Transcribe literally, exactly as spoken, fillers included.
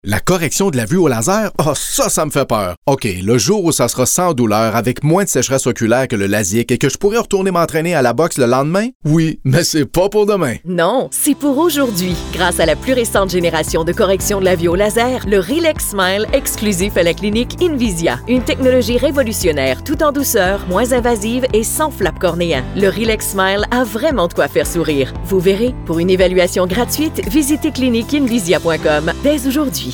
La correction de la vue au laser? Ah, oh, ça, ça me fait peur. OK, le jour où ça sera sans douleur, avec moins de sécheresse oculaire que le LASIK et que je pourrais retourner m'entraîner à la boxe le lendemain? Oui, mais c'est pas pour demain. Non, c'est pour aujourd'hui. Grâce à la plus récente génération de correction de la vue au laser, le Relax Smile exclusif à la clinique Invisia. Une technologie révolutionnaire, tout en douceur, moins invasive et sans flap cornéen. Le Relax Smile a vraiment de quoi faire sourire. Vous verrez, pour une évaluation gratuite, visitez clinique invisia point com dès aujourd'hui.